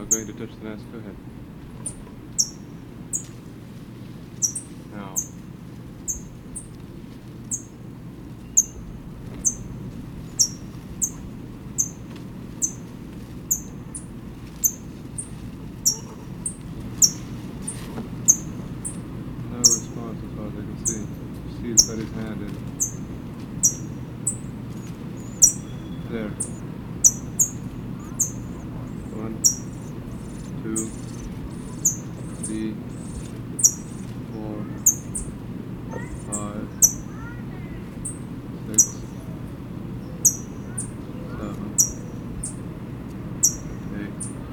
going to touch the nest. Go ahead. Now. No response as far as I can see. Steve's got his hand in. There. 1, 2, 3, 4, 5, 6, 7, 8,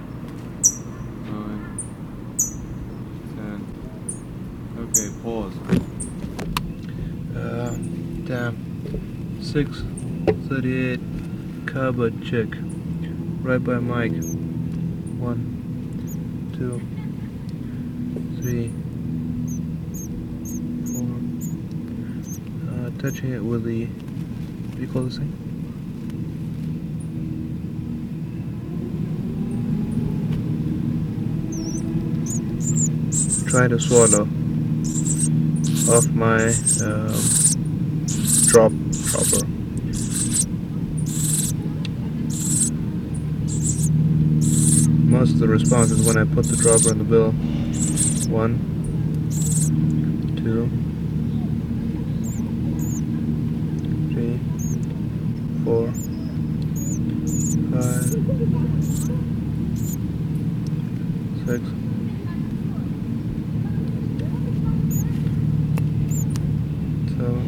9, 10. Okay, pause. Damn. 6:38. Cupboard check. Right by Mike. 1, 2, 3, 4. Touching it with the, what do you call this thing? Trying to swallow off my dropper. Most of the response is when I put the dropper in the bill. 1, 2, 3, 4, 5, 6, 7,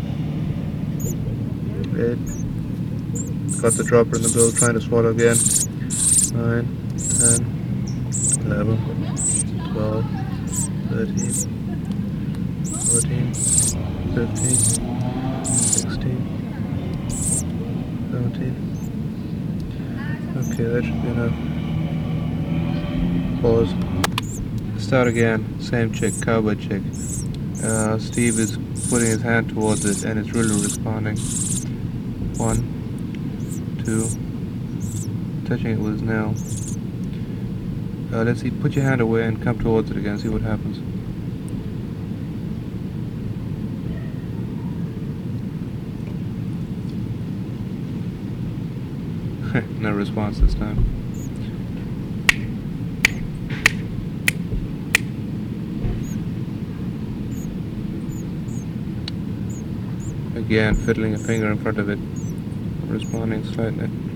8. Got the dropper in the bill, trying to swallow again. 9, 10, 11, 12, 13, 14, 15, 16, 17. Okay, that should be enough. Pause. Start again. Same chick, cowboy chick. Steve is putting his hand towards it and it's really responding. 1, 2, touching it with his nail. Let's see, put your hand away and come towards it again, see what happens. No response this time. Again, fiddling a finger in front of it, responding slightly.